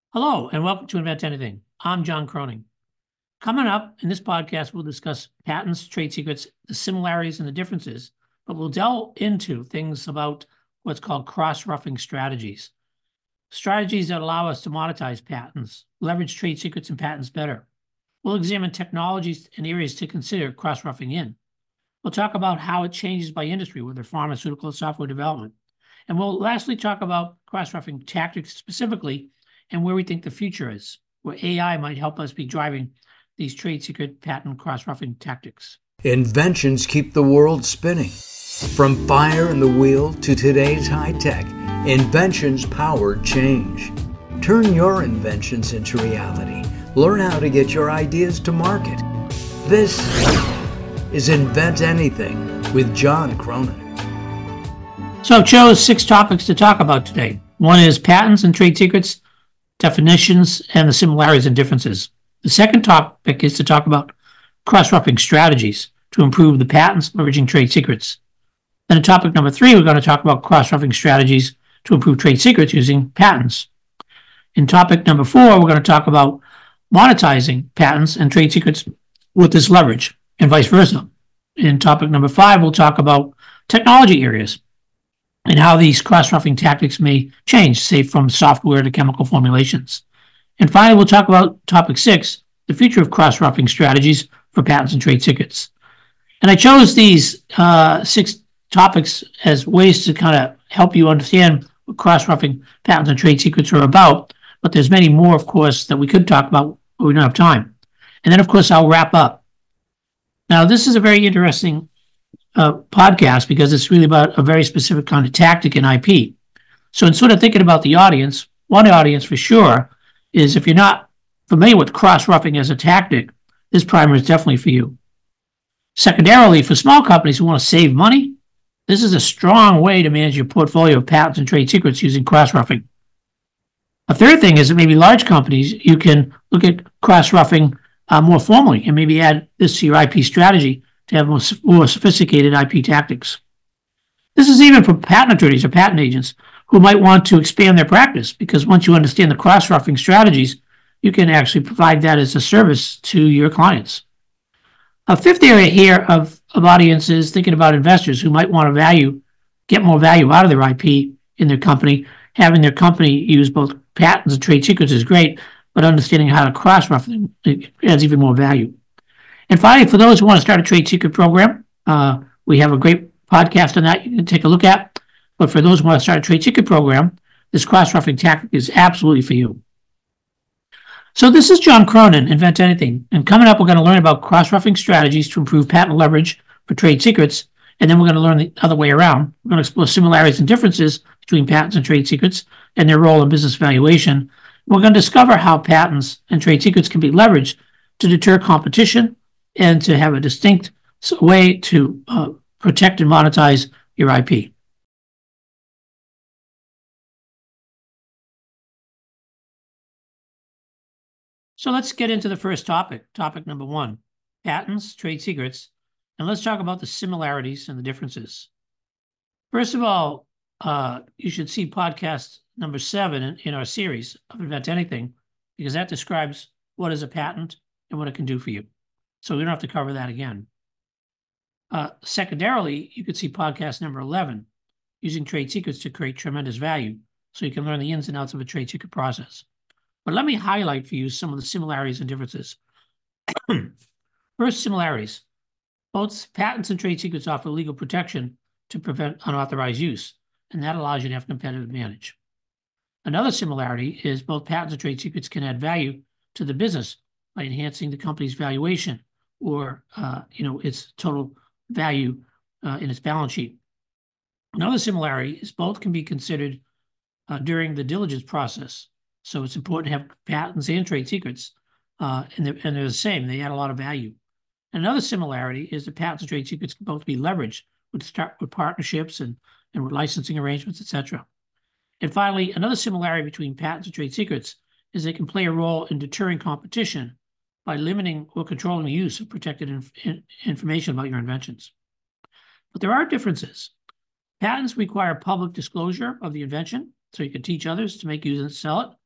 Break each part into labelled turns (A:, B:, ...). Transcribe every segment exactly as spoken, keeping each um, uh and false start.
A: Hello, and welcome to Invent Anything. I'm John Cronin. Coming up in this podcast, we'll discuss patents, trade secrets, the similarities and the differences, but we'll delve into things about what's called cross-roughing strategies. Strategies that allow us to monetize patents, leverage trade secrets and patents better. We'll examine technologies and areas to consider cross-roughing in. We'll talk about how it changes by industry, whether pharmaceutical or software development. And we'll lastly talk about cross-roughing tactics specifically and where we think the future is, where A I might help us be driving these trade secret patent cross-roughing tactics.
B: Inventions keep the world spinning. From fire in the wheel to today's high-tech, inventions power change. Turn your inventions into reality. Learn how to get your ideas to market. This is Invent Anything with John Cronin.
A: So I chose six topics to talk about today. One is patents and trade secrets, definitions, and the similarities and differences. The second topic is to talk about cross-roughing strategies to improve the patents, leveraging trade secrets. Then in topic number three, we're going to talk about cross-roughing strategies to improve trade secrets using patents. In topic number four, we're going to talk about monetizing patents and trade secrets with this leverage, and vice versa. In topic number five, we'll talk about technology areas and how these cross-roughing tactics may change, say from software to chemical formulations. And finally, we'll talk about topic six, the future of cross-roughing strategies for patents and trade secrets. And I chose these uh, six topics as ways to kind of help you understand what cross-roughing patents and trade secrets are about, but there's many more, of course, that we could talk about, but we don't have time. And then, of course, I'll wrap up. Now, this is a very interesting Uh, podcast because it's really about a very specific kind of tactic in I P. So in sort of thinking about the audience, one audience for sure is if you're not familiar with cross-roughing as a tactic, this primer is definitely for you. Secondarily, for small companies who want to save money, this is a strong way to manage your portfolio of patents and trade secrets using cross-roughing. A third thing is that maybe large companies, you can look at cross-roughing uh, more formally and maybe add this to your I P strategy to have more, more sophisticated I P tactics. This is even for patent attorneys or patent agents who might want to expand their practice, because once you understand the cross-roughing strategies, you can actually provide that as a service to your clients. A fifth area here of, of audiences thinking about investors who might want to value, get more value out of their I P in their company. Having their company use both patents and trade secrets is great, but understanding how to cross-rough them adds even more value. And finally, for those who want to start a trade secret program, uh, we have a great podcast on that you can take a look at. But for those who want to start a trade secret program, this cross-roughing tactic is absolutely for you. So this is John Cronin, Invent Anything. And coming up, we're going to learn about cross-roughing strategies to improve patent leverage for trade secrets. And then we're going to learn the other way around. We're going to explore similarities and differences between patents and trade secrets and their role in business valuation. We're going to discover how patents and trade secrets can be leveraged to deter competition and to have a distinct way to uh, protect and monetize your I P. So let's get into the first topic, topic number one, patents, trade secrets, and let's talk about the similarities and the differences. First of all, uh, you should see podcast number seven in, in our series of Invent Anything, because that describes what is a patent and what it can do for you. So we don't have to cover that again. Uh, secondarily, you could see podcast number eleven, using trade secrets to create tremendous value, so you can learn the ins and outs of a trade secret process. But let me highlight for you some of the similarities and differences. First, similarities. Both patents and trade secrets offer legal protection to prevent unauthorized use, and that allows you to have competitive advantage. Another similarity is both patents and trade secrets can add value to the business by enhancing the company's valuation or uh, you know, its total value uh, in its balance sheet. Another similarity is both can be considered uh, during the diligence process. So it's important to have patents and trade secrets, uh, and, they're, and they're the same. They add a lot of value. Another similarity is that patents and trade secrets can both be leveraged with start with partnerships and, and with licensing arrangements, et cetera. And finally, another similarity between patents and trade secrets is they can play a role in deterring competition by limiting or controlling the use of protected inf in information about your inventions. But there are differences. Patents require public disclosure of the invention, so you can teach others to make, use, and sell it.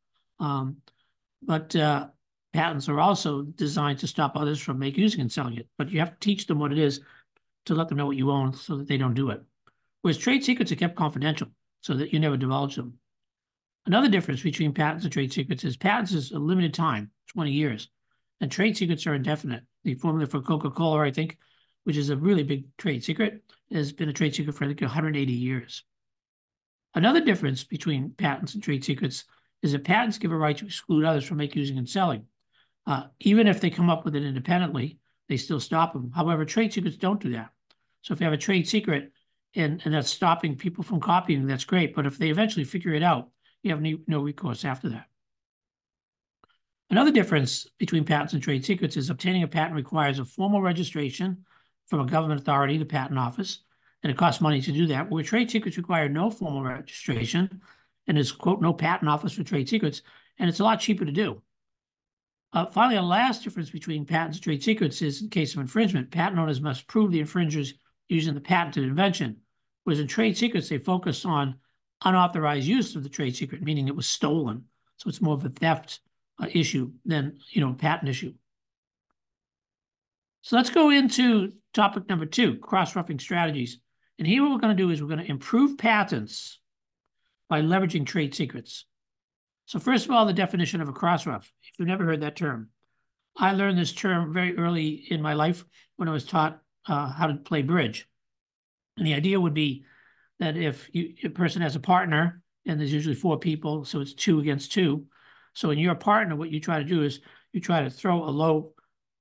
A: Um, but uh, patents are also designed to stop others from making, using, and selling it. But you have to teach them what it is to let them know what you own so that they don't do it. Whereas trade secrets are kept confidential so that you never divulge them. Another difference between patents and trade secrets is patents is a limited time, twenty years, and trade secrets are indefinite. The formula for Coca-Cola, I think, which is a really big trade secret, has been a trade secret for, I think, one hundred eighty years. Another difference between patents and trade secrets is that patents give a right to exclude others from making, using, and selling. Uh, even if they come up with it independently, they still stop them. However, trade secrets don't do that. So if you have a trade secret and, and that's stopping people from copying, that's great. But if they eventually figure it out, you have no, no recourse after that. Another difference between patents and trade secrets is obtaining a patent requires a formal registration from a government authority, the patent office, and it costs money to do that, where trade secrets require no formal registration, and there's, quote, no patent office for trade secrets, and it's a lot cheaper to do. Uh, finally, a last difference between patents and trade secrets is in case of infringement, patent owners must prove the infringers using the patented invention, whereas in trade secrets, they focus on unauthorized use of the trade secret, meaning it was stolen. So it's more of a theft uh, issue than, you know, a patent issue. So let's go into topic number two, cross-roughing strategies. And here what we're going to do is we're going to improve patents by leveraging trade secrets. So first of all, the definition of a cross-rough. If you've never heard that term, I learned this term very early in my life when I was taught uh, how to play bridge. And the idea would be that if you, a person has a partner, and there's usually four people, so it's two against two. So in your partner, what you try to do is you try to throw a low,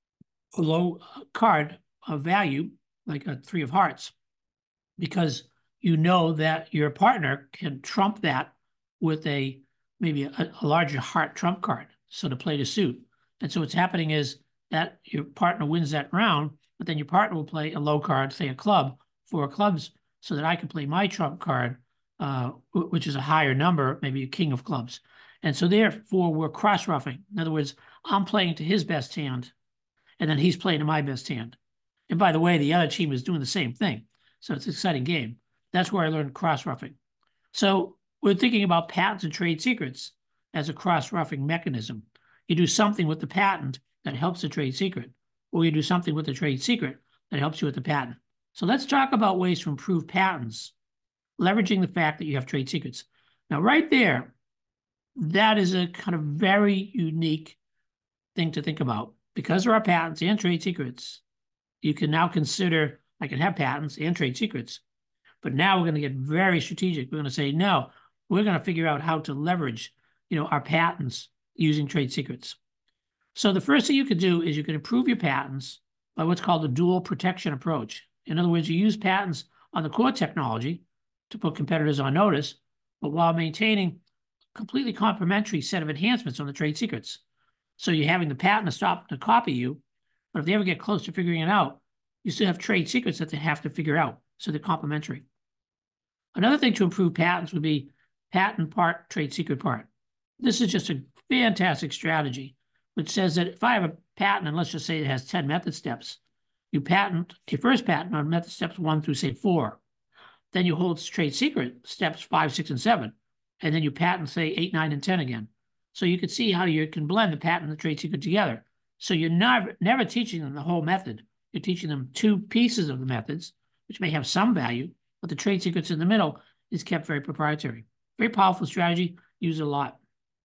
A: a low card of value, like a three of hearts, because you know that your partner can trump that with a maybe a, a larger heart trump card, so to play the suit. And so what's happening is that your partner wins that round, but then your partner will play a low card, say a club, four clubs, so that I can play my trump card, uh, which is a higher number, maybe a king of clubs. And so therefore, we're cross-roughing. In other words, I'm playing to his best hand, and then he's playing to my best hand. And by the way, the other team is doing the same thing. So it's an exciting game. That's where I learned cross-roughing. So we're thinking about patents and trade secrets as a cross-roughing mechanism. You do something with the patent that helps the trade secret, or you do something with the trade secret that helps you with the patent. So let's talk about ways to improve patents, leveraging the fact that you have trade secrets. Now, right there, that is a kind of very unique thing to think about. Because there are patents and trade secrets, you can now consider, I can have patents and trade secrets, but now we're going to get very strategic. We're going to say, no, we're going to figure out how to leverage, you know, our patents using trade secrets. So the first thing you could do is you can improve your patents by what's called a dual protection approach. In other words, you use patents on the core technology to put competitors on notice, but while maintaining a completely complementary set of enhancements on the trade secrets. So you're having the patent to stop to copy you, but if they ever get close to figuring it out, you still have trade secrets that they have to figure out, so they're complementary. Another thing to improve patents would be patent part, trade secret part. This is just a fantastic strategy, which says that if I have a patent, and let's just say it has ten method steps, you patent your first patent on method steps one through, say, four. Then you hold trade secret steps five, six, and seven. And then you patent, say, eight, nine, and ten again. So you can see how you can blend the patent and the trade secret together. So you're never, never teaching them the whole method. You're teaching them two pieces of the methods, which may have some value, but the trade secrets in the middle is kept very proprietary. Very powerful strategy, use it a lot.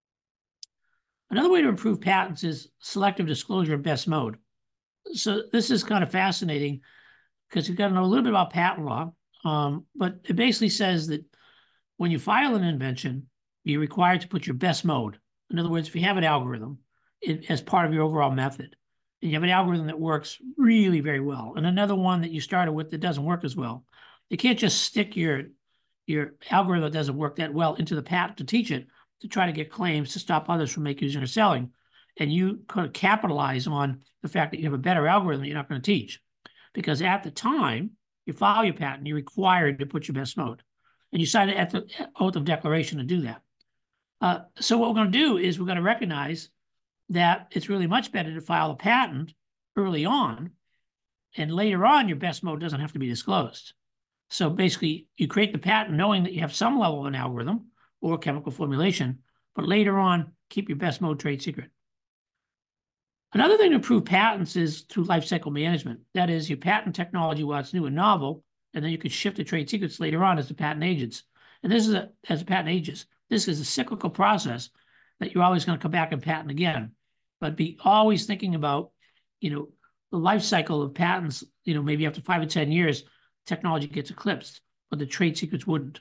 A: Another way to improve patents is selective disclosure in best mode. So this is kind of fascinating because you've got to know a little bit about patent law, um, but it basically says that when you file an invention, you're required to put your best mode. In other words, if you have an algorithm it, as part of your overall method, and you have an algorithm that works really very well, and another one that you started with that doesn't work as well, you can't just stick your, your algorithm that doesn't work that well into the patent to teach it, to try to get claims to stop others from making, using, or selling. And you kind of capitalize on the fact that you have a better algorithm that you're not going to teach. Because at the time you file your patent, you're required to put your best mode. And you sign it at the oath of declaration to do that. Uh, so what we're going to do is we're going to recognize that it's really much better to file a patent early on, and later on your best mode doesn't have to be disclosed. So basically you create the patent knowing that you have some level of an algorithm or chemical formulation, but later on keep your best mode trade secret. Another thing to improve patents is through life cycle management. That is, you patent technology while it's new and novel, and then you can shift the trade secrets later on as the patent ages. And this is a, as the patent ages. This is a cyclical process that you're always going to come back and patent again. But be always thinking about, you know, the life cycle of patents. You know, maybe after five or ten years, technology gets eclipsed, but the trade secrets wouldn't.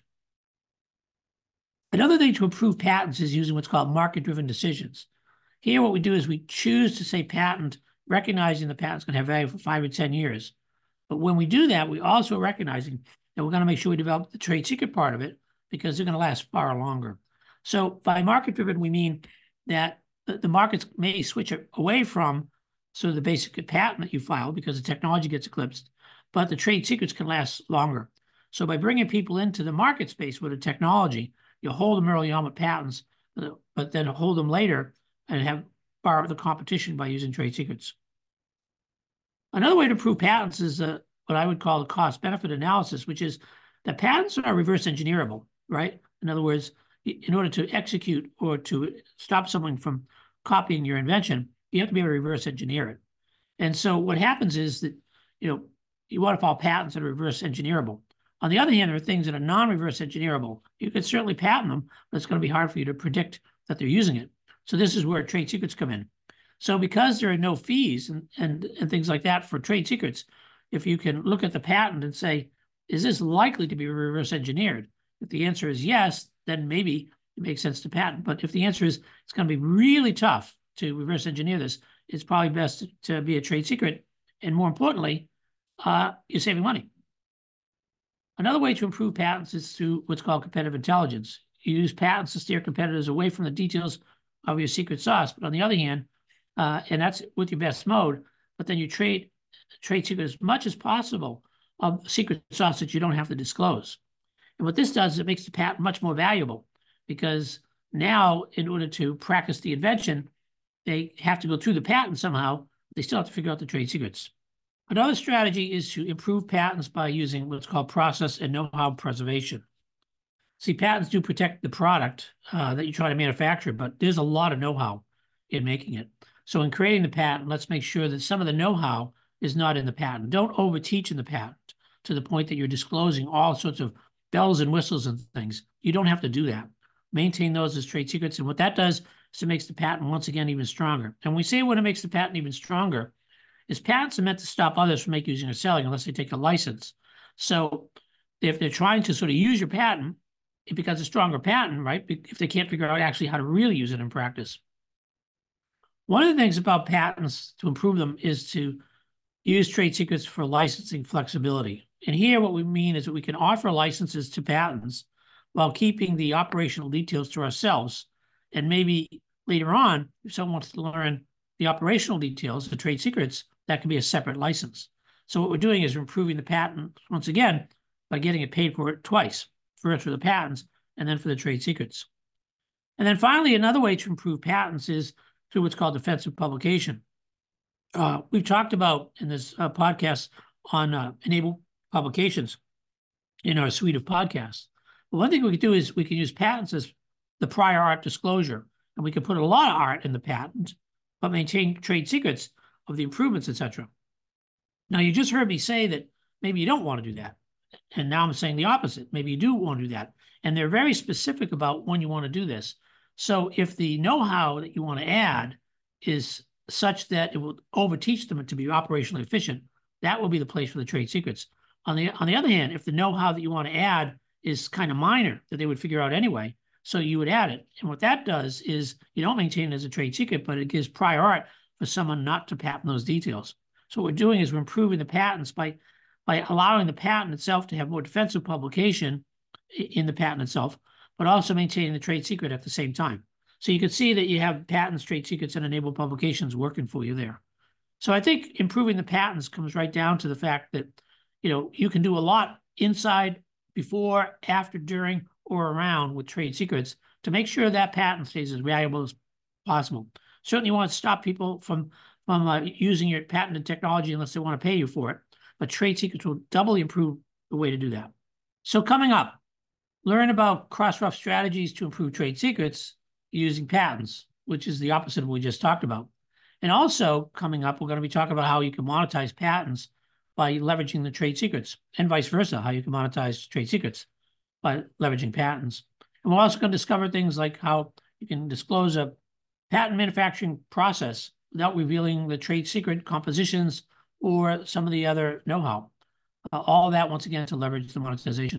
A: Another thing to improve patents is using what's called market-driven decisions. Here, what we do is we choose to say patent, recognizing the patent's going to have value for five or ten years. But when we do that, we also are recognizing that we're going to make sure we develop the trade secret part of it because they're going to last far longer. So by market-driven, we mean that the markets may switch away from sort of the basic patent that you filed because the technology gets eclipsed, but the trade secrets can last longer. So by bringing people into the market space with the technology, you hold them early on with patents, but then hold them later and have borrow the competition by using trade secrets. Another way to prove patents is uh, what I would call the cost-benefit analysis, which is that patents are reverse engineerable, right? In other words, in order to execute or to stop someone from copying your invention, you have to be able to reverse engineer it. And so what happens is that, you know, you want to file patents that are reverse engineerable. On the other hand, there are things that are non-reverse engineerable. You could certainly patent them, but it's going to be hard for you to predict that they're using it. So this is where trade secrets come in. So because there are no fees and, and, and things like that for trade secrets, if you can look at the patent and say, is this likely to be reverse engineered? If the answer is yes, then maybe it makes sense to patent. But if the answer is it's going to be really tough to reverse engineer this, it's probably best to be a trade secret. And more importantly, uh, you're saving money. Another way to improve patents is through what's called competitive intelligence. You use patents to steer competitors away from the details of your secret sauce. But on the other hand, uh, and that's with your best mode, but then you trade trade secret as much as possible of secret sauce that you don't have to disclose. And what this does is it makes the patent much more valuable because now in order to practice the invention, they have to go through the patent somehow. They still have to figure out the trade secrets. Another strategy is to improve patents by using what's called process and know-how preservation. See, patents do protect the product uh, that you try to manufacture, but there's a lot of know-how in making it. So in creating the patent, let's make sure that some of the know-how is not in the patent. Don't overteach in the patent to the point that you're disclosing all sorts of bells and whistles and things. You don't have to do that. Maintain those as trade secrets. And what that does is it makes the patent, once again, even stronger. And we say when it makes the patent even stronger, is patents are meant to stop others from making, using, or selling unless they take a license. So if they're trying to sort of use your patent, it becomes a stronger patent, right? If they can't figure out actually how to really use it in practice. One of the things about patents to improve them is to use trade secrets for licensing flexibility. And here what we mean is that we can offer licenses to patents while keeping the operational details to ourselves. And maybe later on, if someone wants to learn the operational details, the trade secrets, that can be a separate license. So what we're doing is we're improving the patent, once again, by getting it paid for it twice, first for the patents and then for the trade secrets. And then finally, another way to improve patents is through what's called defensive publication. Uh, we've talked about in this uh, podcast on uh, enabled publications in our suite of podcasts. But one thing we can do is we can use patents as the prior art disclosure, and we can put a lot of art in the patent, but maintain trade secrets of the improvements, et cetera. Now, you just heard me say that maybe you don't want to do that. And now I'm saying the opposite. Maybe you do want to do that. And they're very specific about when you want to do this. So if the know-how that you want to add is such that it will overteach them to be operationally efficient, that will be the place for the trade secrets. On the, on the other hand, if the know-how that you want to add is kind of minor, that they would figure out anyway, so you would add it. And what that does is you don't maintain it as a trade secret, but it gives prior art for someone not to patent those details. So what we're doing is we're improving the patents by, by allowing the patent itself to have more defensive publication in the patent itself, but also maintaining the trade secret at the same time. So you can see that you have patents, trade secrets, and enabled publications working for you there. So I think improving the patents comes right down to the fact that, you know, you can do a lot inside, before, after, during, or around with trade secrets to make sure that patent stays as valuable as possible. Certainly you want to stop people from, from uh, using your patented technology unless they want to pay you for it. But trade secrets will doubly improve the way to do that. So coming up, learn about cross-ref strategies to improve trade secrets using patents. which is the opposite of what we just talked about. And also coming up, we're going to be talking about how you can monetize patents by leveraging the trade secrets, and vice versa, how you can monetize trade secrets by leveraging patents. And we're also going to discover things like how you can disclose a patent manufacturing process without revealing the trade secret compositions or some of the other know-how. Uh, all that, once again, to leverage the monetization.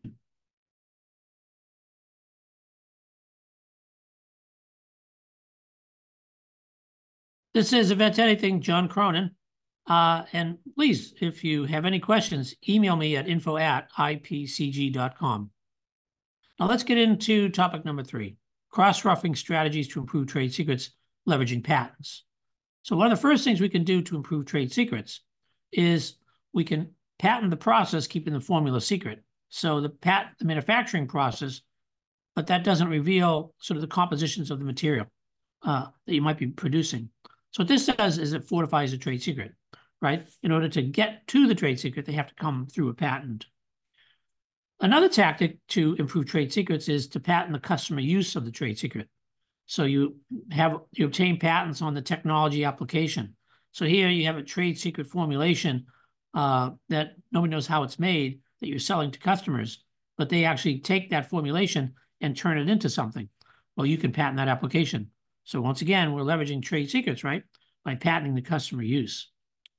A: This is Invent Anything, John Cronin. Uh, and please, if you have any questions, email me at info at I P C G dot com. Now let's get into topic number three, cross-referencing strategies to improve trade secrets, leveraging patents. So one of the first things we can do to improve trade secrets is we can patent the process, keeping the formula secret. So the patent the manufacturing process, but that doesn't reveal sort of the compositions of the material uh, that you might be producing. So what this does is it fortifies a trade secret, right? In order to get to the trade secret, they have to come through a patent. Another tactic to improve trade secrets is to patent the customer use of the trade secret. So you have you obtain patents on the technology application. So here you have a trade secret formulation uh, that nobody knows how it's made, that you're selling to customers, but they actually take that formulation and turn it into something. Well, you can patent that application. So once again, we're leveraging trade secrets, right? By patenting the customer use.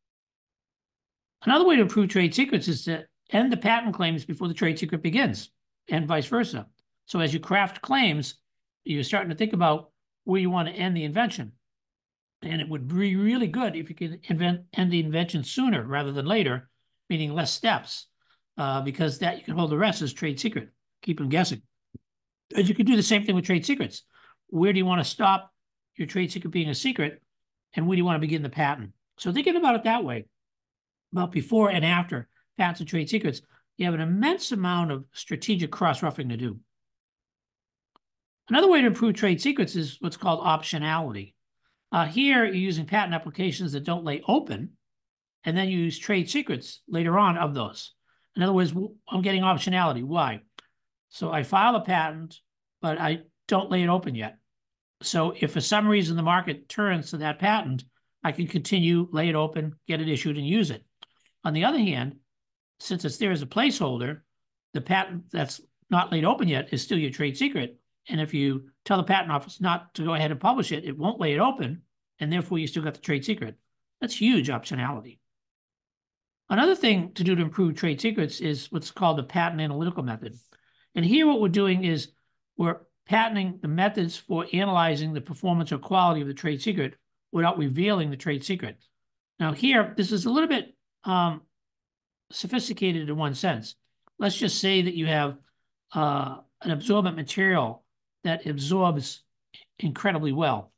A: Another way to improve trade secrets is to end the patent claims before the trade secret begins, and vice versa. So as you craft claims, you're starting to think about where you want to end the invention. And it would be really good if you could invent, end the invention sooner rather than later, meaning less steps, uh, because that you can hold the rest as trade secret, keep them guessing. And you could do the same thing with trade secrets. Where do you want to stop your trade secret being a secret, and where do you want to begin the patent? So thinking about it that way, about before and after patents and trade secrets, you have an immense amount of strategic cross-referencing to do. Another way to improve trade secrets is what's called optionality. Uh, here, you're using patent applications that don't lay open, and then you use trade secrets later on of those. In other words, I'm getting optionality. Why? So I file a patent, but I don't lay it open yet. So if for some reason the market turns to that patent, I can continue, lay it open, get it issued, and use it. On the other hand, since it's there as a placeholder, the patent that's not laid open yet is still your trade secret. And if you tell the patent office not to go ahead and publish it, it won't lay it open, and therefore you still got the trade secret. That's huge optionality. Another thing to do to improve trade secrets is what's called the patent analytical method. And here what we're doing is we're patenting the methods for analyzing the performance or quality of the trade secret without revealing the trade secret. Now here, this is a little bit um, sophisticated in one sense. Let's just say that you have uh, an absorbent material that absorbs incredibly well,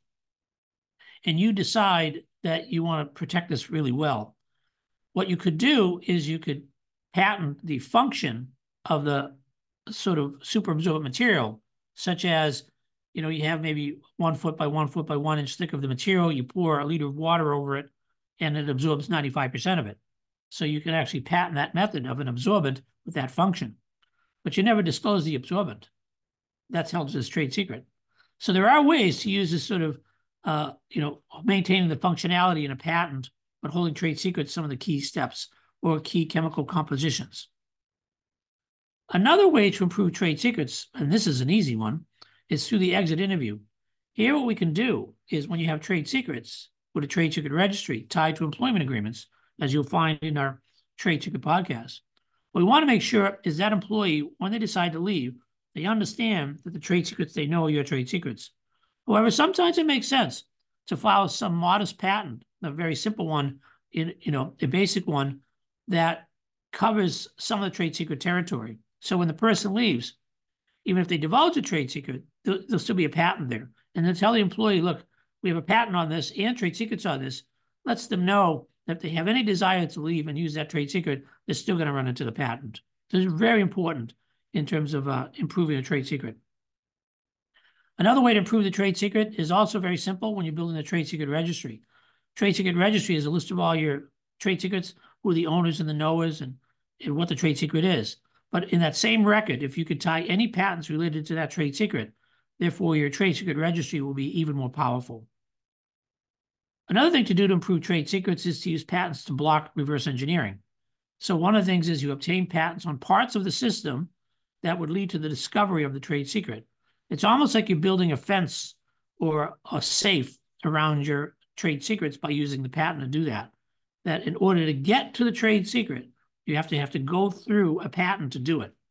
A: and you decide that you want to protect this really well. What you could do is you could patent the function of the sort of super absorbent material, such as, you know, you have maybe one foot by one foot by one inch thick of the material, you pour a liter of water over it, and it absorbs ninety-five percent of it. So you can actually patent that method of an absorbent with that function, but you never disclose the absorbent. That's held as trade secret. So there are ways to use this sort of, uh, you know, maintaining the functionality in a patent, but holding trade secret some of the key steps or key chemical compositions. Another way to improve trade secrets, and this is an easy one, is through the exit interview. Here what we can do is when you have trade secrets with a trade secret registry tied to employment agreements, as you'll find in our trade secret podcast, what we want to make sure is that employee, when they decide to leave, they understand that the trade secrets they know are your trade secrets. However, sometimes it makes sense to file some modest patent, a very simple one, in you know, a basic one that covers some of the trade secret territory. So when the person leaves, even if they divulge a trade secret, there'll, there'll still be a patent there. And then tell the employee, look, we have a patent on this and trade secrets on this. Lets them know that if they have any desire to leave and use that trade secret, they're still going to run into the patent. So it's very important in terms of uh, improving a trade secret. Another way to improve the trade secret is also very simple when you're building a trade secret registry. Trade secret registry is a list of all your trade secrets, who are the owners and the knowers, and, and what the trade secret is. But in that same record, if you could tie any patents related to that trade secret, Therefore, your trade secret registry will be even more powerful. Another thing to do to improve trade secrets is to use patents to block reverse engineering. So one of the things is you obtain patents on parts of the system that would lead to the discovery of the trade secret. It's almost like you're building a fence or a safe around your trade secrets by using the patent to do that. That in order to get to the trade secret, you have to have to go through a patent to do it.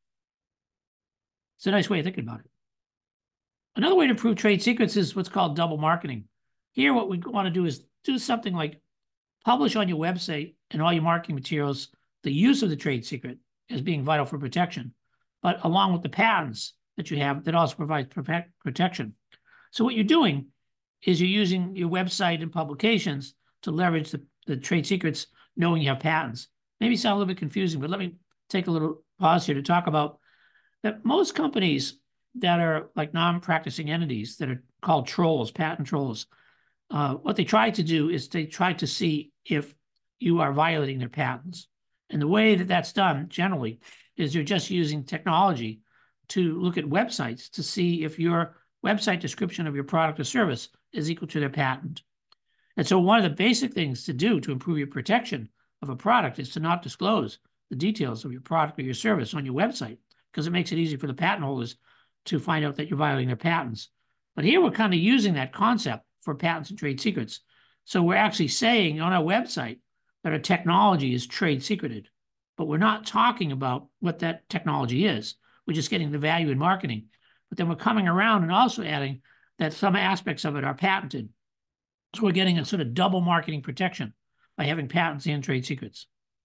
A: It's a nice way of thinking about it. Another way to improve trade secrets is what's called double marketing. Here, what we want to do is do something like publish on your website and all your marketing materials the use of the trade secret as being vital for protection, but along with the patents that you have that also provide protection. So what you're doing is you're using your website and publications to leverage the, the trade secrets, knowing you have patents. Maybe sound a little bit confusing, but let me take a little pause here to talk about that most companies that are like non-practicing entities that are called trolls, patent trolls, uh, what they try to do is they try to see if you are violating their patents. And the way that that's done generally is you're just using technology to look at websites to see if your website description of your product or service is equal to their patent. And so one of the basic things to do to improve your protection of a product is to not disclose the details of your product or your service on your website, because it makes it easy for the patent holders to find out that you're violating their patents. But here we're kind of using that concept for patents and trade secrets. So we're actually saying on our website that our technology is trade secreted, but we're not talking about what that technology is. We're just getting the value in marketing. But then we're coming around and also adding that some aspects of it are patented. So we're getting a sort of double marketing protection by having patents and trade secrets.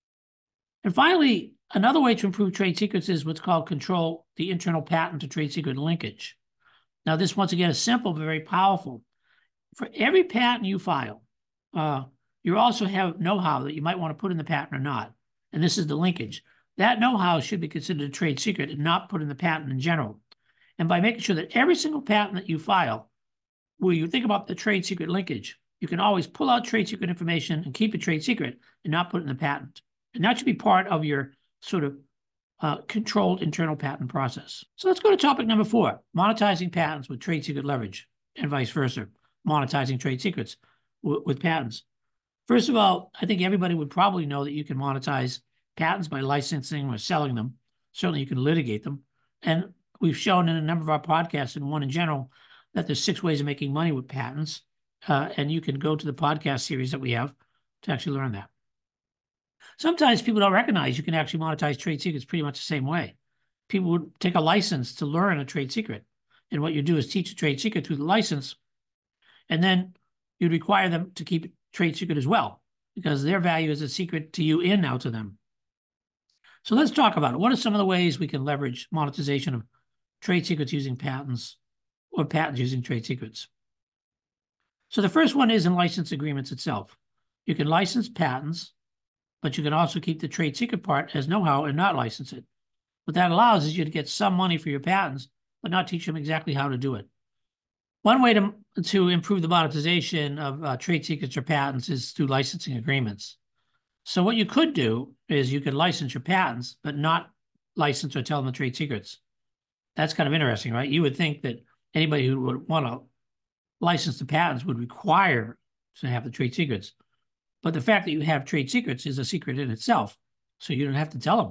A: And finally, another way to improve trade secrets is what's called control the internal patent to trade secret linkage. Now, this, once again, is simple but very powerful. For every patent you file, uh, you also have know-how that you might want to put in the patent or not. And this is the linkage. That know-how should be considered a trade secret and not put in the patent in general. And by making sure that every single patent that you file, where you think about the trade secret linkage, you can always pull out trade secret information and keep it trade secret and not put it in the patent. And that should be part of your sort of uh, controlled internal patent process. So let's go to topic number four, monetizing patents with trade secret leverage and vice versa, monetizing trade secrets w- with patents. First of all, I think everybody would probably know that you can monetize patents by licensing or selling them. Certainly you can litigate them. And we've shown in a number of our podcasts and one in general that there's six ways of making money with patents. Uh, and you can go to the podcast series that we have to actually learn that. Sometimes people don't recognize you can actually monetize trade secrets pretty much the same way. People would take a license to learn a trade secret. And what you do is teach a trade secret through the license. And then you'd require them to keep it trade secret as well, because their value is a secret to you and now to them. So let's talk about it. What are some of the ways we can leverage monetization of trade secrets using patents or patents using trade secrets? So the first one is in license agreements itself. You can license patents, but you can also keep the trade secret part as know-how and not license it. What that allows is you to get some money for your patents, but not teach them exactly how to do it. One way to, to improve the monetization of uh, trade secrets or patents is through licensing agreements. So what you could do is you could license your patents, but not license or tell them the trade secrets. That's kind of interesting, right? You would think that anybody who would want to license the patents would require to have the trade secrets. But the fact that you have trade secrets is a secret in itself, so you don't have to tell them.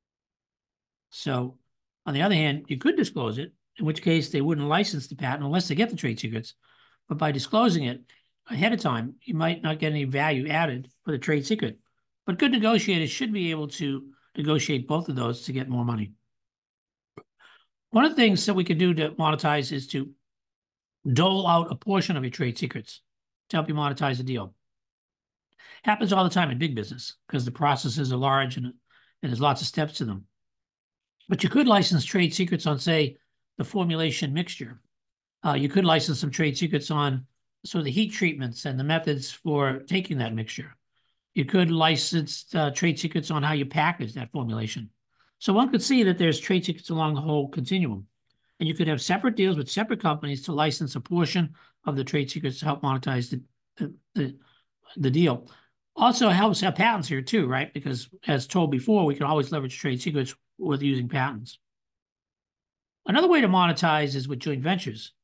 A: So on the other hand, you could disclose it, in which case they wouldn't license the patent unless they get the trade secrets. But by disclosing it ahead of time, you might not get any value added for the trade secret. But good negotiators should be able to negotiate both of those to get more money. One of the things that we can do to monetize is to dole out a portion of your trade secrets to help you monetize the deal. Happens all the time in big business because the processes are large and, and there's lots of steps to them. But you could license trade secrets on, say, the formulation mixture. Uh, you could license some trade secrets on sort of the heat treatments and the methods for taking that mixture. You could license uh, trade secrets on how you package that formulation. So one could see that there's trade secrets along the whole continuum. And you could have separate deals with separate companies to license a portion of the trade secrets to help monetize the, the, the, the deal. Also helps have patents here too, right? Because as told before, we can always leverage trade secrets with using patents. Another way to monetize is with joint ventures.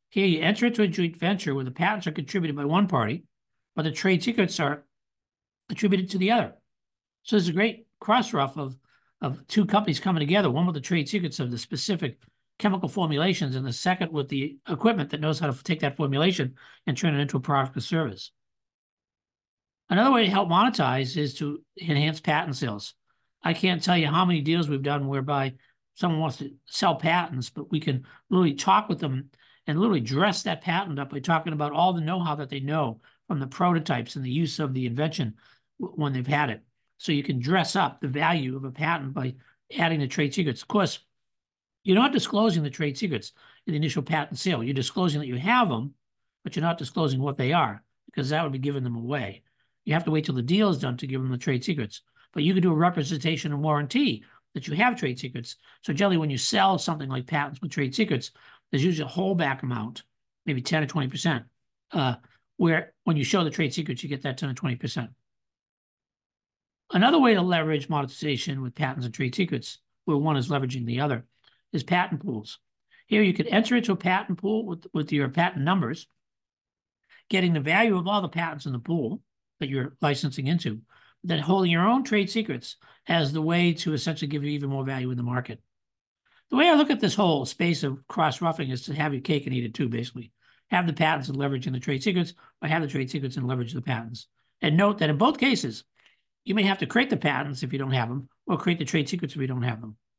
A: Here you enter into a joint venture where the patents are contributed by one party, but the trade secrets are attributed to the other. So there's a great cross-ruff of, of two companies coming together, one with the trade secrets of the specific chemical formulations and the second with the equipment that knows how to take that formulation and turn it into a product or service. Another way to help monetize is to enhance patent sales. I can't tell you how many deals we've done whereby someone wants to sell patents, but we can literally talk with them and literally dress that patent up by talking about all the know-how that they know from the prototypes and the use of the invention when they've had it. So you can dress up the value of a patent by adding the trade secrets. Of course, you're not disclosing the trade secrets in the initial patent sale. You're disclosing that you have them, but you're not disclosing what they are because that would be giving them away. You have to wait till the deal is done to give them the trade secrets. But you can do a representation and warranty that you have trade secrets. So generally, when you sell something like patents with trade secrets, there's usually a holdback amount, maybe ten or twenty percent, uh, where when you show the trade secrets, you get that ten or twenty percent. Another way to leverage monetization with patents and trade secrets, where one is leveraging the other, is patent pools. Here you can enter into a patent pool with, with your patent numbers, getting the value of all the patents in the pool that you're licensing into, then holding your own trade secrets as the way to essentially give you even more value in the market. The way I look at this whole space of cross-ruffing is to have your cake and eat it too, basically. Have the patents and leverage in the trade secrets, or have the trade secrets and leverage the patents. And note that in both cases, you may have to create the patents if you don't have them, or create the trade secrets if you don't have them.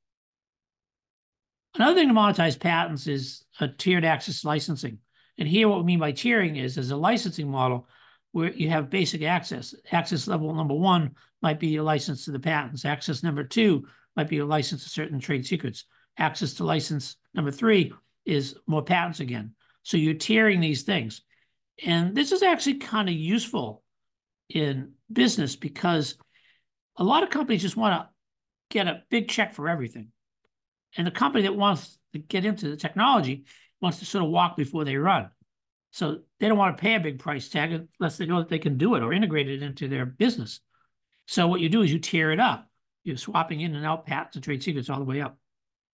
A: Another thing to monetize patents is a tiered access licensing. And here what we mean by tiering is, as a licensing model, where you have basic access. Access level number one might be a license to the patents. Access number two might be a license to certain trade secrets. Access to license number three is more patents again. So you're tiering these things. And this is actually kind of useful in business because a lot of companies just want to get a big check for everything. And the company that wants to get into the technology wants to sort of walk before they run. So they don't want to pay a big price tag unless they know that they can do it or integrate it into their business. So what you do is you tier it up. You're swapping in and out patents and trade secrets all the way up.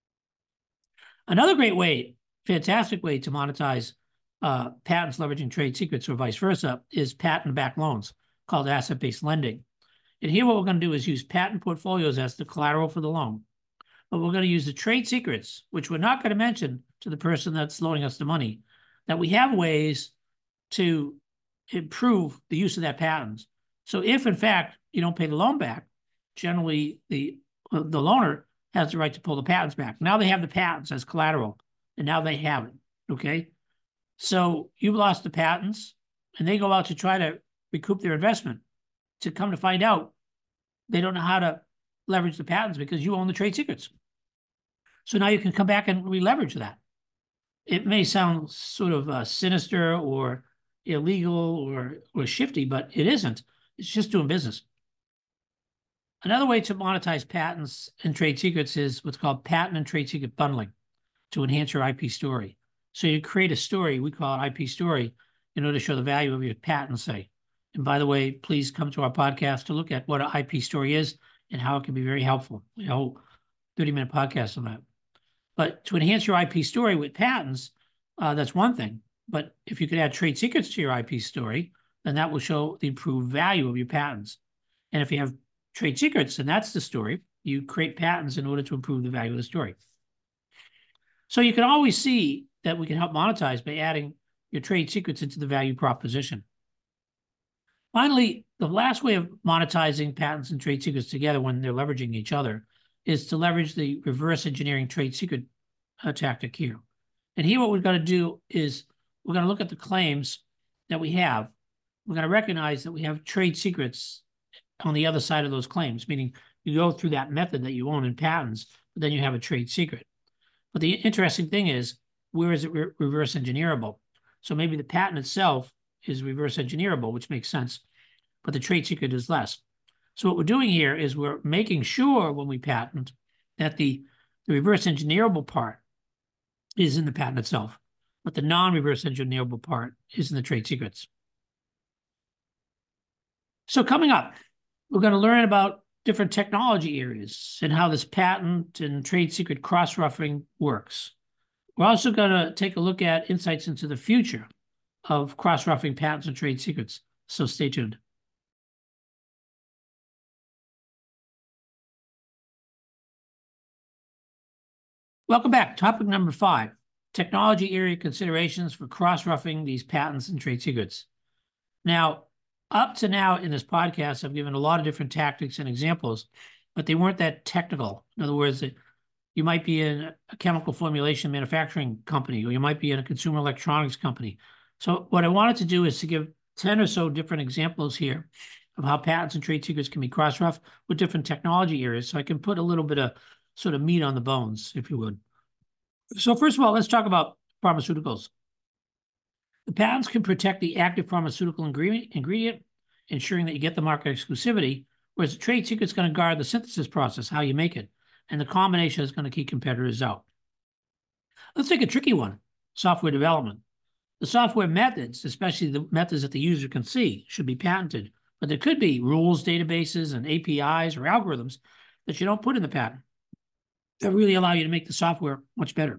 A: Another great way, fantastic way to monetize uh, patents leveraging trade secrets or vice versa is patent-backed loans called asset-based lending. And here what we're going to do is use patent portfolios as the collateral for the loan. But we're going to use the trade secrets, which we're not going to mention to the person that's loaning us the money, that we have ways to improve the use of that patent. So if, in fact, you don't pay the loan back, generally the, the loaner has the right to pull the patents back. Now they have the patents as collateral, and now they have it, okay? So you've lost the patents, and they go out to try to recoup their investment. To come to find out, they don't know how to leverage the patents because you own the trade secrets. So now you can come back and re-leverage that. It may sound sort of uh, sinister or illegal or, or shifty, but it isn't. It's just doing business. Another way to monetize patents and trade secrets is what's called patent and trade secret bundling to enhance your I P story. So you create a story, we call it I P story, in order to show the value of your patent, say. And by the way, please come to our podcast to look at what an I P story is and how it can be very helpful. A whole thirty-minute podcast on that. But to enhance your I P story with patents, uh, that's one thing. But if you could add trade secrets to your I P story, then that will show the improved value of your patents. And if you have trade secrets, and that's the story, you create patents in order to improve the value of the story. So you can always see that we can help monetize by adding your trade secrets into the value proposition. Finally, the last way of monetizing patents and trade secrets together when they're leveraging each other is to leverage the reverse engineering trade secret uh, tactic here. And here what we're going to do is we're going to look at the claims that we have. We're going to recognize that we have trade secrets on the other side of those claims, meaning you go through that method that you own in patents, but then you have a trade secret. But the interesting thing is, where is it re reverse engineerable? So maybe the patent itself is reverse engineerable, which makes sense, but the trade secret is less. So what we're doing here is we're making sure when we patent that the, the reverse engineerable part is in the patent itself, but the non-reverse engineerable part is in the trade secrets. So coming up, we're going to learn about different technology areas and how this patent and trade secret cross-ruffing works. We're also going to take a look at insights into the future of cross-referencing patents and trade secrets. So stay tuned. Welcome back. Topic number five, technology area considerations for cross-referencing these patents and trade secrets. Now, up to now in this podcast, I've given a lot of different tactics and examples, but they weren't that technical. In other words, you might be in a chemical formulation manufacturing company, or you might be in a consumer electronics company. So what I wanted to do is to give ten or so different examples here of how patents and trade secrets can be cross-referenced with different technology areas, so I can put a little bit of sort of meat on the bones, if you would. So first of all, let's talk about pharmaceuticals. The patents can protect the active pharmaceutical ingredient, ingredient, ensuring that you get the market exclusivity, whereas the trade secret is going to guard the synthesis process, how you make it, and the combination is going to keep competitors out. Let's take a tricky one, software development. The software methods, especially the methods that the user can see, should be patented, but there could be rules, databases, and A P Is or algorithms that you don't put in the patent that really allow you to make the software much better.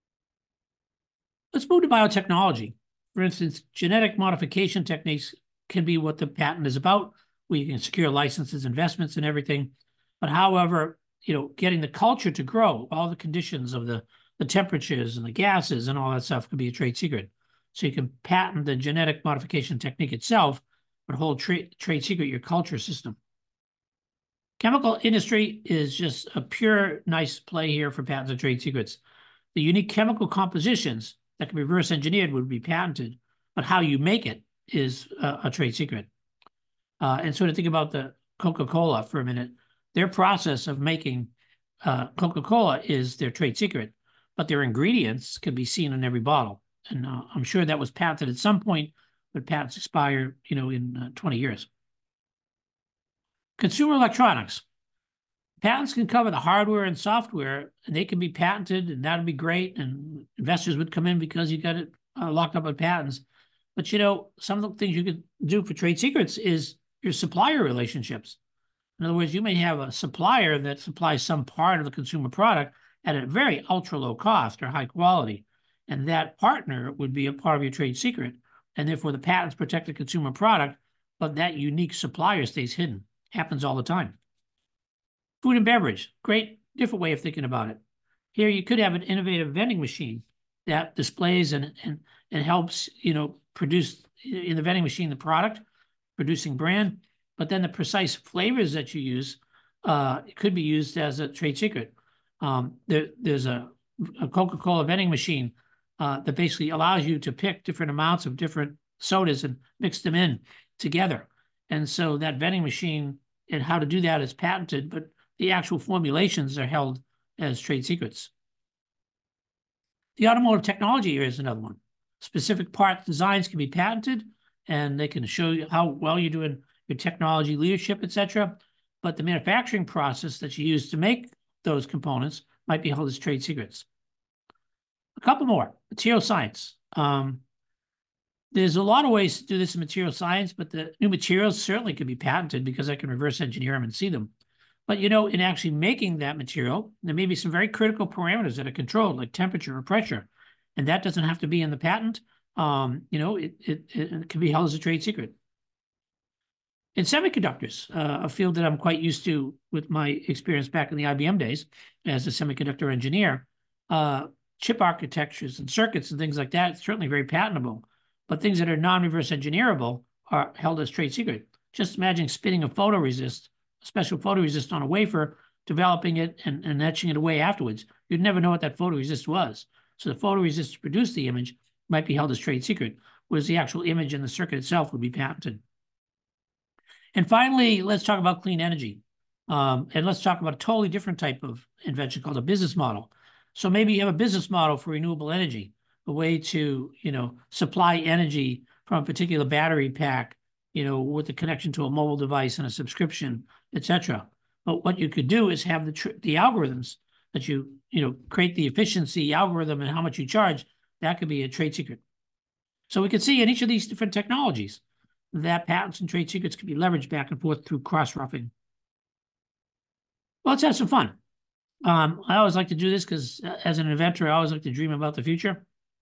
A: Let's move to biotechnology. For instance, genetic modification techniques can be what the patent is about, where you can secure licenses, investments, and everything. But however, you know, getting the culture to grow, all the conditions of the, the temperatures and the gases and all that stuff could be a trade secret. So you can patent the genetic modification technique itself, but hold tra trade secret your culture system. Chemical industry is just a pure nice play here for patents and trade secrets. The unique chemical compositions that can be reverse engineered would be patented, but how you make it is a, a trade secret. Uh, and so to think about the Coca-Cola for a minute, their process of making uh, Coca-Cola is their trade secret, but their ingredients can be seen in every bottle. And uh, I'm sure that was patented at some point, but patents expire, you know, in uh, twenty years. Consumer electronics. Patents can cover the hardware and software, and they can be patented, and that'd be great. And investors would come in because you got it uh, locked up with patents. But, you know, some of the things you could do for trade secrets is your supplier relationships. In other words, you may have a supplier that supplies some part of the consumer product at a very ultra low cost or high quality. And that partner would be a part of your trade secret. And therefore, the patents protect the consumer product, but that unique supplier stays hidden. Happens all the time. Food and beverage, great different way of thinking about it. Here you could have an innovative vending machine that displays and, and, and helps, you know, produce in the vending machine the product, producing brand, but then the precise flavors that you use uh, could be used as a trade secret. Um, there, there's a, a Coca-Cola vending machine uh, that basically allows you to pick different amounts of different sodas and mix them in together. And so that vending machine and how to do that is patented, but the actual formulations are held as trade secrets. The automotive technology area is another one. Specific part designs can be patented, and they can show you how well you're doing your technology leadership, et cetera. But the manufacturing process that you use to make those components might be held as trade secrets. A couple more. Material science. Um, There's a lot of ways to do this in material science, but the new materials certainly could be patented because I can reverse engineer them and see them. But, you know, in actually making that material, there may be some very critical parameters that are controlled, like temperature or pressure. And that doesn't have to be in the patent. Um, you know, it, it, it can be held as a trade secret. In semiconductors, uh, a field that I'm quite used to with my experience back in the I B M days as a semiconductor engineer, uh, chip architectures and circuits and things like that, it's certainly very patentable. But things that are non-reverse engineerable are held as trade secret. Just imagine spinning a photoresist, a special photoresist on a wafer, developing it and, and etching it away afterwards. You'd never know what that photoresist was. So the photoresist to produce the image might be held as trade secret, whereas the actual image in the circuit itself would be patented. And finally, let's talk about clean energy. Um, and let's talk about a totally different type of invention called a business model. So maybe you have a business model for renewable energy, a way to, you know, supply energy from a particular battery pack, you know, with a connection to a mobile device and a subscription, et cetera. But what you could do is have the tr the algorithms that you, you know, create the efficiency algorithm and how much you charge. That could be a trade secret. So we can see in each of these different technologies that patents and trade secrets can be leveraged back and forth through cross-roughing. Well, let's have some fun. Um, I always like to do this because as an inventor, I always like to dream about the future.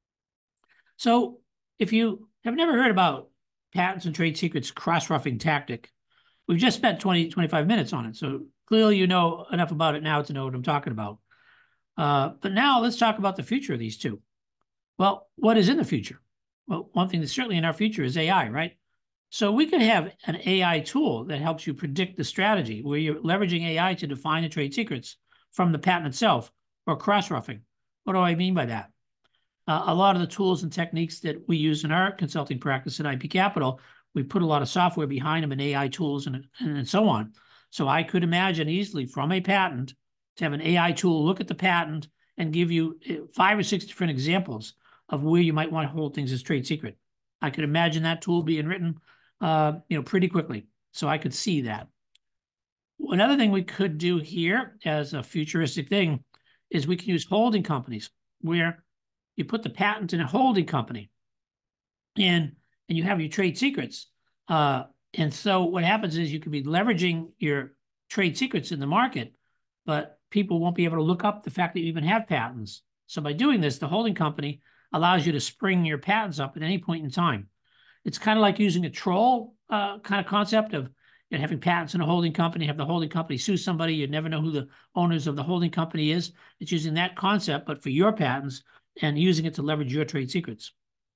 A: So if you have never heard about patents and trade secrets cross-roughing tactic, we've just spent twenty, twenty-five minutes on it. So clearly you know enough about it now to know what I'm talking about. Uh, but now let's talk about the future of these two. Well, what is in the future? Well, one thing that's certainly in our future is A I, right? So we could have an A I tool that helps you predict the strategy where you're leveraging A I to define the trade secrets from the patent itself or cross-roughing. What do I mean by that? Uh, a lot of the tools and techniques that we use in our consulting practice at I P Capital, we put a lot of software behind them and A I tools and, and so on. So I could imagine easily from a patent to have an A I tool look at the patent and give you five or six different examples of where you might want to hold things as trade secret. I could imagine that tool being written, uh, you know, pretty quickly. So I could see that. Another thing we could do here as a futuristic thing is we can use holding companies where you put the patent in a holding company and, and you have your trade secrets. Uh, and so what happens is you could be leveraging your trade secrets in the market, but people won't be able to look up the fact that you even have patents. So by doing this, the holding company allows you to spring your patents up at any point in time. It's kind of like using a troll uh, kind of concept of you know, having patents in a holding company, have the holding company sue somebody. You'd never know who the owners of the holding company is. It's using that concept, but for your patents and using it to leverage your trade secrets.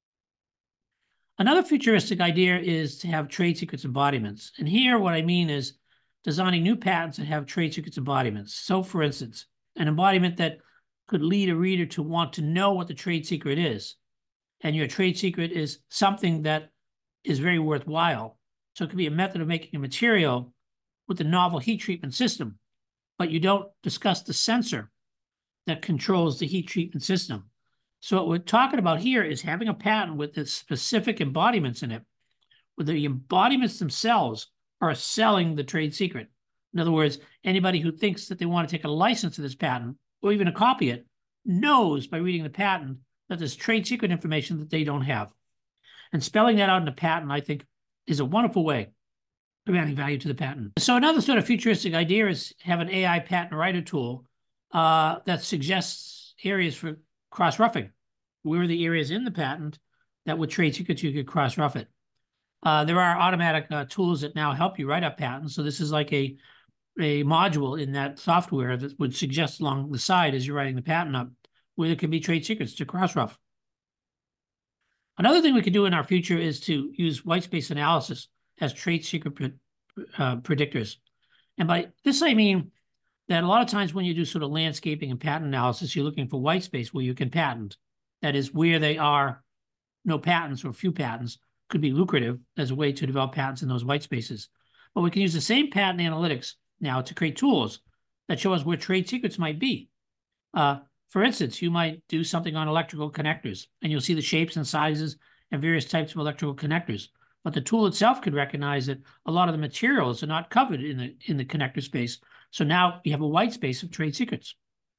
A: Another futuristic idea is to have trade secrets embodiments. And here what I mean is designing new patents that have trade secrets embodiments. So for instance, an embodiment that could lead a reader to want to know what the trade secret is. And your trade secret is something that is very worthwhile. So it could be a method of making a material with a novel heat treatment system, but you don't discuss the sensor that controls the heat treatment system. So what we're talking about here is having a patent with the specific embodiments in it, where the embodiments themselves are selling the trade secret. In other words, anybody who thinks that they want to take a license to this patent or even to copy it knows by reading the patent that there's trade secret information that they don't have. And spelling that out in a patent, I think, is a wonderful way of adding value to the patent. So another sort of futuristic idea is have an A I patent writer tool uh, that suggests areas for cross-roughing. Where are the areas in the patent that with trade secrets you could cross-rough it? Uh, there are automatic uh, tools that now help you write up patents. So this is like a, a module in that software that would suggest along the side as you're writing the patent up where there could be trade secrets to cross-rough. Another thing we could do in our future is to use white space analysis as trade secret pre uh, predictors. And by this, I mean that a lot of times when you do sort of landscaping and patent analysis, you're looking for white space where you can patent. That is where they are no patents or few patents could be lucrative as a way to develop patents in those white spaces. But we can use the same patent analytics now to create tools that show us where trade secrets might be. Uh, For instance, you might do something on electrical connectors, and you'll see the shapes and sizes and various types of electrical connectors. But the tool itself could recognize that a lot of the materials are not covered in the, in the connector space. So now you have a white space of trade secrets.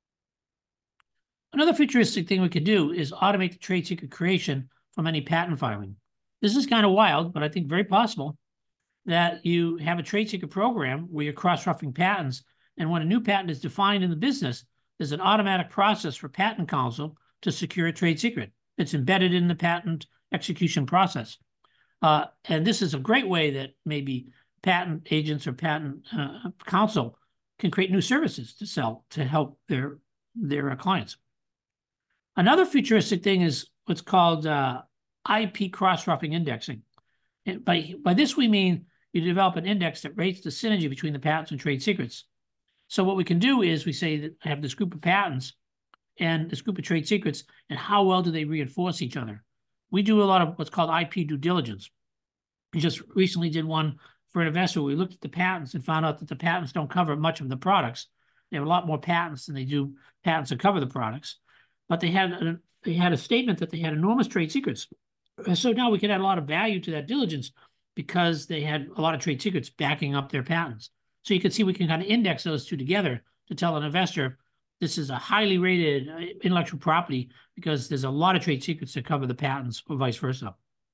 A: Another futuristic thing we could do is automate the trade secret creation from any patent filing. This is kind of wild, but I think very possible that you have a trade secret program where you're cross-roughing patents, and when a new patent is defined in the business, there's an automatic process for patent counsel to secure a trade secret. It's embedded in the patent execution process. Uh, and this is a great way that maybe patent agents or patent uh, counsel can create new services to sell to help their, their uh, clients. Another futuristic thing is what's called uh, I P cross-roughing indexing. And by, by this, we mean you develop an index that rates the synergy between the patents and trade secrets. So what we can do is we say that I have this group of patents and this group of trade secrets, and how well do they reinforce each other? We do a lot of what's called I P due diligence. We just recently did one for an investor. We looked at the patents and found out that the patents don't cover much of the products. They have a lot more patents than they do patents that cover the products. But they had a, they had a statement that they had enormous trade secrets. So now we can add a lot of value to that diligence because they had a lot of trade secrets backing up their patents. So you can see we can kind of index those two together to tell an investor this is a highly rated intellectual property because there's a lot of trade secrets that cover the patents or vice versa.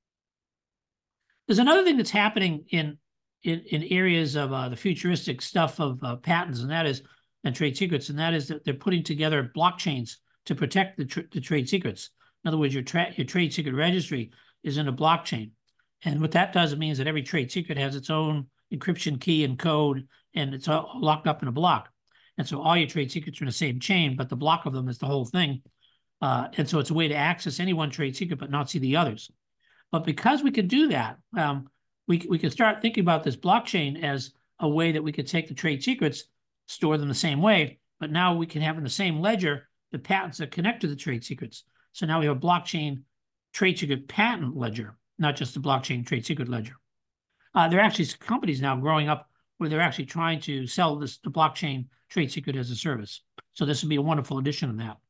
A: There's another thing that's happening in, in, in areas of uh, the futuristic stuff of uh, patents, and that is and trade secrets, and that is that they're putting together blockchains to protect the, tr the trade secrets. In other words, your, tra your trade secret registry is in a blockchain. And what that does, it means that every trade secret has its own encryption key and code, and it's all locked up in a block. And so all your trade secrets are in the same chain, but the block of them is the whole thing. Uh, and so it's a way to access any one trade secret but not see the others. But because we can do that, um, we, we can start thinking about this blockchain as a way that we could take the trade secrets, store them the same way, but now we can have in the same ledger the patents that connect to the trade secrets. So now we have a blockchain trade secret patent ledger, not just a blockchain trade secret ledger. Uh, there are actually companies now growing up where they're actually trying to sell this the blockchain trade secret as a service. So this would be a wonderful addition to that.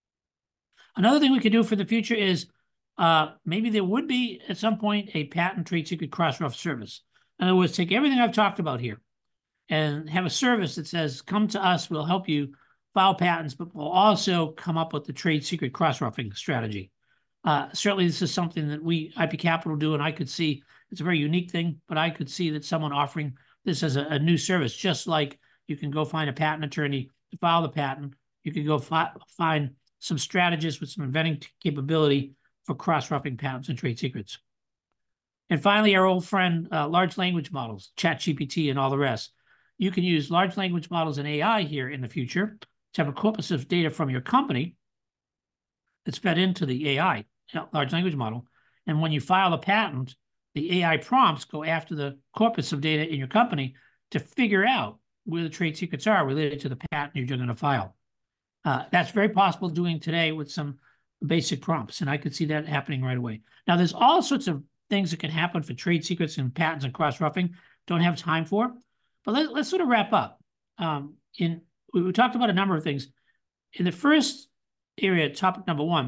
A: Another thing we could do for the future is uh, maybe there would be at some point a patent trade secret cross-ref service. In other words, take everything I've talked about here and have a service that says, come to us, we'll help you file patents, but we'll also come up with the trade secret cross-roughing strategy. Uh, certainly, this is something that we, I P Capital, do, and I could see it's a very unique thing, but I could see that someone offering this as a, a new service, just like you can go find a patent attorney to file the patent. You could go fi find some strategists with some inventing capability for cross-roughing patents and trade secrets. And finally, our old friend, uh, large language models, ChatGPT and all the rest. You can use large language models and A I here in the future to have a corpus of data from your company that's fed into the A I, large language model. And when you file a patent, the A I prompts go after the corpus of data in your company to figure out where the trade secrets are related to the patent you're going to file. Uh, that's very possible doing today with some basic prompts, and I could see that happening right away. Now, there's all sorts of things that can happen for trade secrets and patents and cross-roughing. Don't have time for, but let, let's sort of wrap up. Um, in we, we talked about a number of things. In the first area, topic number one,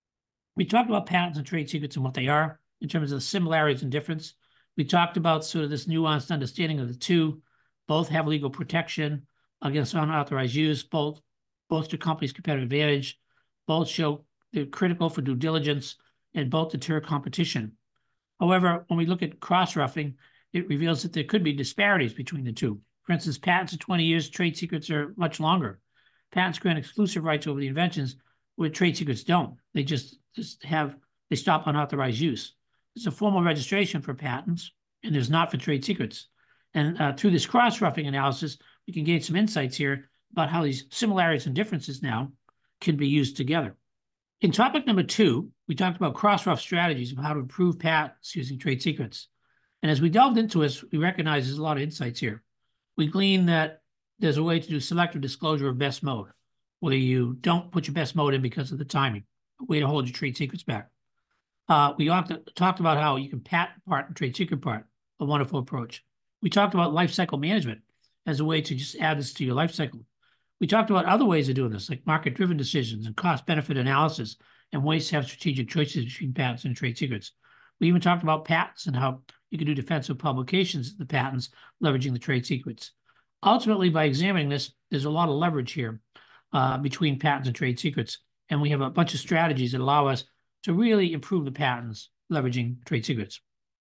A: we talked about patents and trade secrets and what they are in terms of the similarities and difference. We talked about sort of this nuanced understanding of the two. Both have legal protection against unauthorized use. Both bolster companies' competitive advantage. Both show they're critical for due diligence, and both deter competition. However, when we look at cross-roughing, it reveals that there could be disparities between the two. For instance, patents are twenty years, trade secrets are much longer. Patents grant exclusive rights over the inventions, where trade secrets don't. They just, just have, they stop unauthorized use. There's a formal registration for patents, and there's not for trade secrets. And uh, through this cross-roughing analysis, we can gain some insights here about how these similarities and differences now can be used together. In topic number two, we talked about cross-rough strategies of how to improve patents using trade secrets. And as we delved into this, we recognize there's a lot of insights here. We gleaned that there's a way to do selective disclosure of best mode, where you don't put your best mode in because of the timing, a way to hold your trade secrets back. Uh, we talked about how you can patent part and trade secret part, a wonderful approach. We talked about life cycle management as a way to just add this to your life cycle. We talked about other ways of doing this, like market-driven decisions and cost-benefit analysis and ways to have strategic choices between patents and trade secrets. We even talked about patents and how you can do defensive publications of the patents, leveraging the trade secrets. Ultimately, by examining this, there's a lot of leverage here uh, between patents and trade secrets, and we have a bunch of strategies that allow us to really improve the patents, leveraging trade secrets.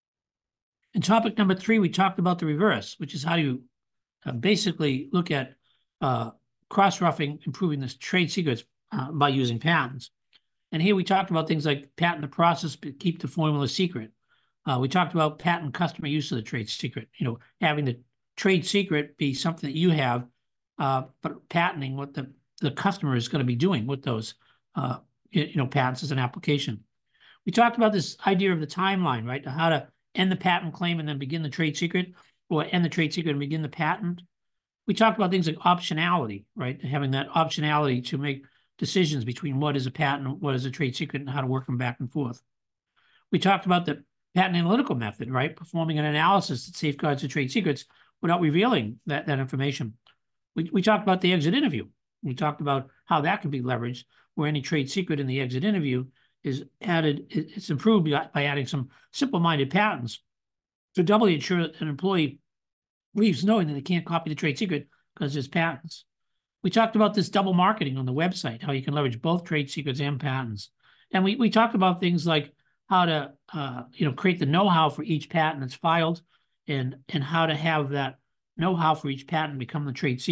A: In topic number three, we talked about the reverse, which is how you uh, basically look at uh, cross-roughing, improving the trade secrets uh, by using patents. And here we talked about things like patent the process, but keep the formula secret. Uh, we talked about patent customer use of the trade secret, you know, having the trade secret be something that you have, uh, but patenting what the, the customer is going to be doing with those, uh, you know, patents as an application. We talked about this idea of the timeline, right? How to end the patent claim and then begin the trade secret, or end the trade secret and begin the patent. We talked about things like optionality, right? Having that optionality to make decisions between what is a patent, what is a trade secret, and how to work them back and forth. We talked about the patent analytical method, right? Performing an analysis that safeguards the trade secrets without revealing that, that information. We, we talked about the exit interview. We talked about how that can be leveraged, where any trade secret in the exit interview is added, it's improved by adding some simple-minded patents to doubly ensure that an employee leaves knowing that they can't copy the trade secret because there's patents. We talked about this double marketing on the website, how you can leverage both trade secrets and patents. And we, we talked about things like how to uh, you know, create the know-how for each patent that's filed, and, and how to have that know-how for each patent become the trade secret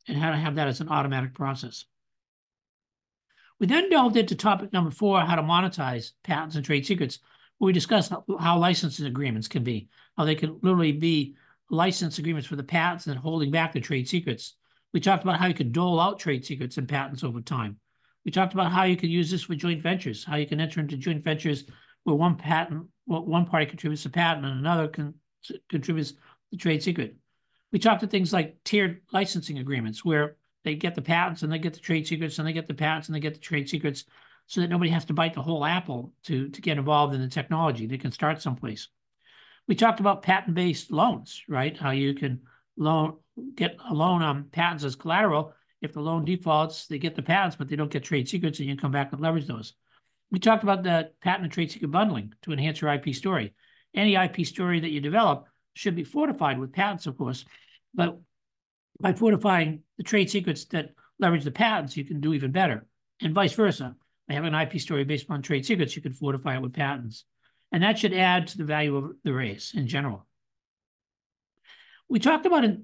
A: and how to have that as an automatic process. We then delved into topic number four, how to monetize patents and trade secrets, where we discussed how, how licensing agreements can be, how they can literally be license agreements for the patents and holding back the trade secrets. We talked about how you could dole out trade secrets and patents over time. We talked about how you could use this for joint ventures, how you can enter into joint ventures where one patent, well, one party contributes the patent and another can, contributes the trade secret. We talked about things like tiered licensing agreements where they get the patents and they get the trade secrets and they get the patents and they get the trade secrets so that nobody has to bite the whole apple to, to get involved in the technology. They can start someplace. We talked about patent-based loans, right? How you can loan get a loan on patents as collateral. If the loan defaults, they get the patents, but they don't get trade secrets, and you can come back and leverage those. We talked about the patent and trade secret bundling to enhance your I P story. Any I P story that you develop should be fortified with patents, of course, but by fortifying the trade secrets that leverage the patents, you can do even better, and vice versa. By having an I P story based on trade secrets, you can fortify it with patents. And that should add to the value of the race in general. We talked about in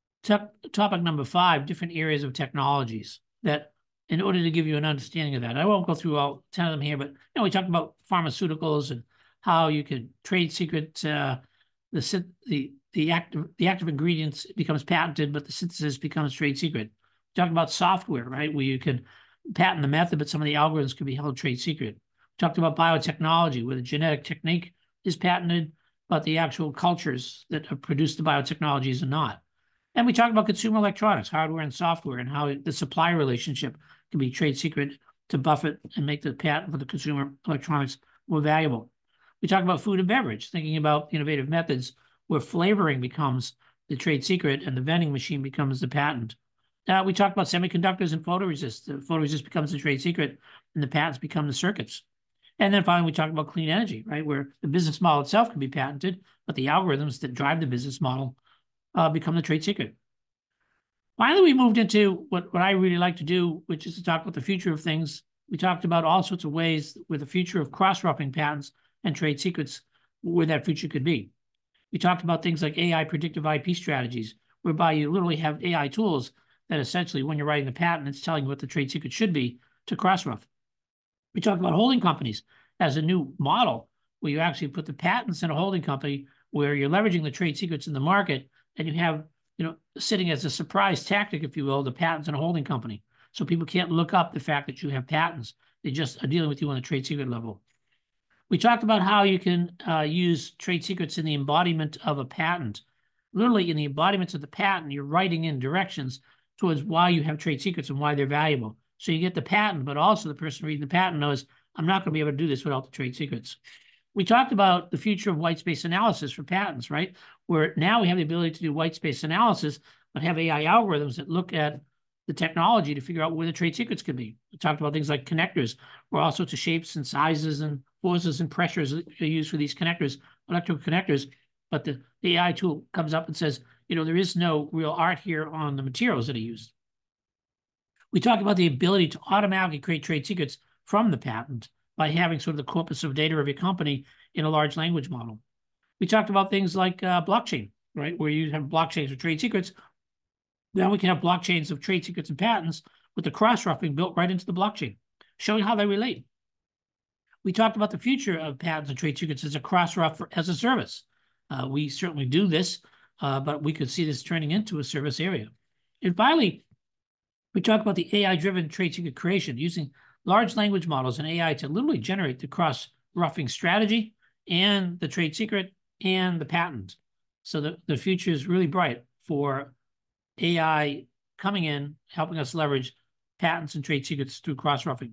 A: topic number five, different areas of technologies that, in order to give you an understanding of that, I won't go through all ten of them here, but you know, we talked about pharmaceuticals and how you can trade secret uh, the the the active the active ingredients becomes patented, but the synthesis becomes trade secret. We talked about software, right, where you can patent the method, but some of the algorithms can be held trade secret. We talked about biotechnology, where the genetic technique is patented, but the actual cultures that have produced the biotechnologies are not. And we talked about consumer electronics, hardware and software, and how the supply relationship can be trade secret to buffet and make the patent for the consumer electronics more valuable. We talked about food and beverage, thinking about innovative methods where flavoring becomes the trade secret and the vending machine becomes the patent. Uh, we talked about semiconductors and photoresist. The photoresist becomes the trade secret and the patents become the circuits. And then finally, we talked about clean energy, right, where the business model itself can be patented, but the algorithms that drive the business model uh, become the trade secret. Finally, we moved into what, what I really like to do, which is to talk about the future of things. We talked about all sorts of ways where the future of cross-roughing patents and trade secrets, where that future could be. We talked about things like A I predictive I P strategies, whereby you literally have A I tools that essentially, when you're writing the patent, it's telling you what the trade secret should be to cross-rough. We talked about holding companies as a new model, where you actually put the patents in a holding company where you're leveraging the trade secrets in the market, and you have, you know, sitting as a surprise tactic, if you will, the patents in a holding company. So people can't look up the fact that you have patents. They just are dealing with you on the trade secret level. We talked about how you can uh, use trade secrets in the embodiment of a patent. Literally, in the embodiments of the patent, you're writing in directions towards why you have trade secrets and why they're valuable. So you get the patent, but also the person reading the patent knows, I'm not going to be able to do this without the trade secrets. We talked about the future of white space analysis for patents, right? Where now we have the ability to do white space analysis, but have A I algorithms that look at the technology to figure out where the trade secrets could be. We talked about things like connectors, where all sorts of shapes and sizes and forces and pressures are used for these connectors, electrical connectors. But the, the A I tool comes up and says, you know, there is no real art here on the materials that are used. We talked about the ability to automatically create trade secrets from the patent by having sort of the corpus of data of your company in a large language model. We talked about things like uh, blockchain, right, where you have blockchains with trade secrets. Now we can have blockchains of trade secrets and patents with the cross-roughing built right into the blockchain, showing how they relate. We talked about the future of patents and trade secrets as a cross-rough as a service. Uh, we certainly do this, uh, but we could see this turning into a service area. And finally, we talked about the A I-driven trade secret creation, using large language models and A I to literally generate the cross-roughing strategy and the trade secret and the patent. So the, the future is really bright for A I coming in, helping us leverage patents and trade secrets through cross-roughing.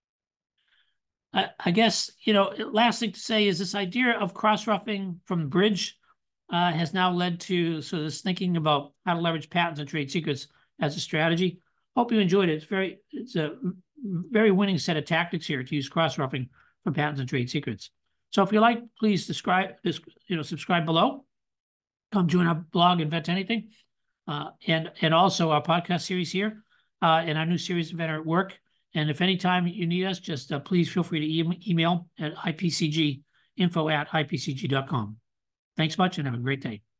A: I, I guess, you know, last thing to say is this idea of cross-roughing from Bridge uh, has now led to sort of this thinking about how to leverage patents and trade secrets as a strategy. Hope you enjoyed it. It's very, it's a very winning set of tactics here to use cross-roughing for patents and trade secrets. So if you like, please subscribe, you know, subscribe below. Come join our blog, Invent Anything. Uh, and, and also our podcast series here, uh, and our new series, Inventor at Work. And if anytime you need us, just uh, please feel free to e email at I P C G info at I P C G dot com. Thanks much and have a great day.